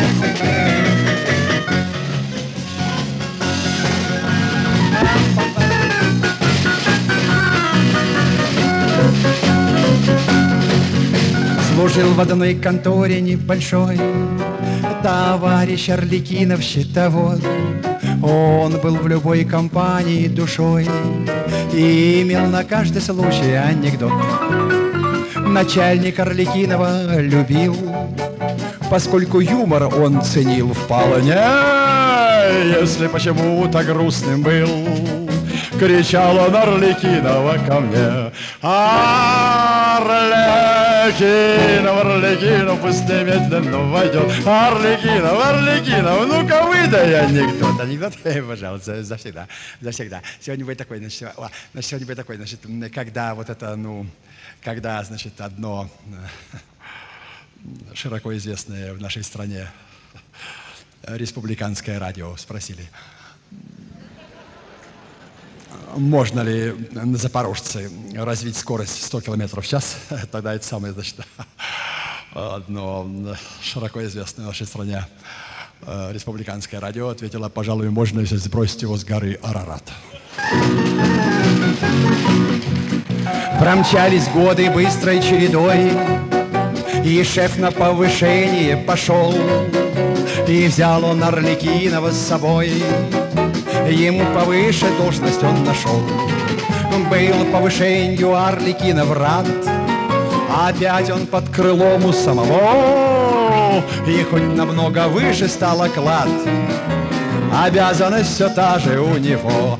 Служил в одной конторе небольшой товарищ Арлекинов счетовод. Он был в любой компании душой и имел на каждый случай анекдот. Начальник Арлекинова любил, поскольку юмор он ценил вполне. Если почему-то грустным был, кричал он Арлекинова ко мне: Арлекинов, Арлекинов, пусть немедленно войдет. Арлекинов, Арлекинов, ну-ка выдай анекдот. Анекдот, пожалуйста, завсегда, завсегда. Сегодня будет такой, значит, сегодня будет такой, значит, когда вот это, когда, значит, одно широко известное в нашей стране республиканское радио спросили, можно ли на Запорожце развить скорость 100 км в час. Тогда это самое, значит, одно широко известное в нашей стране республиканское радио ответило: пожалуй, можно, если сбросить его с горы Арарат. Промчались годы быстрой чередой, и шеф на повышение пошел, и взял он Арлекинова с собой. Ему повыше должность он нашел. Был повышению Арлекинов рад, опять он под крылом у самого, и хоть намного выше стал оклад, обязанность все та же у него.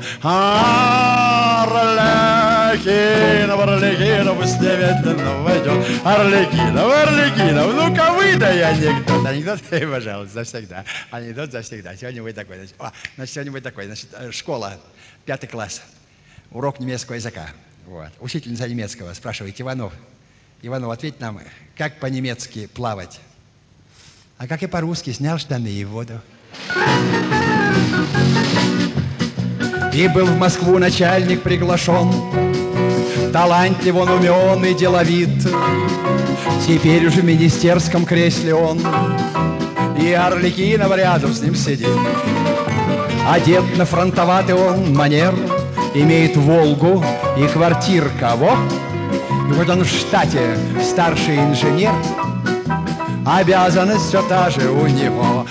Арлекинов, Арлекинов, пусть немедленно войдет. Арлекинов, Арлекинов, ну-ка выдай анекдот. Анекдот, пожалуйста, завсегда. Анекдот завсегда. Сегодня будет такой, значит, сегодня будет такой, значит, школа, 5 класс, урок немецкого языка. Вот. Учительница немецкого спрашивает: Иванов, ответь нам, как по-немецки плавать? А как и по-русски: снял штаны и в воду. И был в Москву начальник приглашен, талантлив он, умен и деловит. Теперь уже в министерском кресле он, и Арлекинов рядом с ним сидит. Одет на фронтоватый он манер, имеет Волгу и квартир кого. И вот он в штате старший инженер, обязанность все та же у него.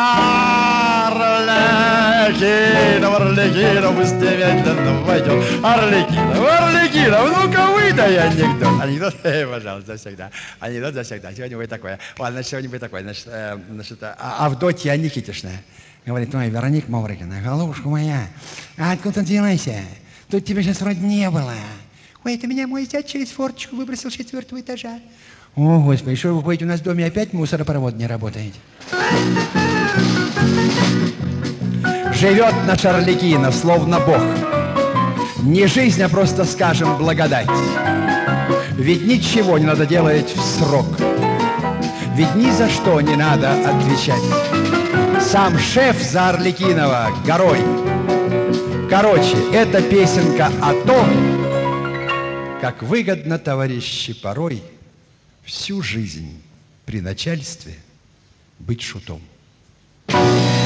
Арлекинов, Арлекинов, пусть немедленно войдет. Арлекинов, Арлекинов, ну-ка выдай анекдот. Анекдот, пожалуйста, завсегда. Анекдот завсегда. Сегодня будет такое. Ладно, значит, сегодня будет такое. Значит, Авдотья Никитишна говорит: ой, Вероника Маврикина, голубушка моя, а откуда ты делаешься? Тут тебя сейчас вроде не было. Ой, это меня мой зять через форточку выбросил с 4-го этажа. О, Господи, что вы выходите, у нас в доме опять мусоропровод не работает. Живет наш Арлекинов, словно Бог. Не жизнь, а просто, скажем, благодать. Ведь ничего не надо делать в срок. Ведь ни за что не надо отвечать. Сам шеф за Арлекинова горой. Короче, это песенка о том, как выгодно, товарищи, порой всю жизнь при начальстве быть шутом.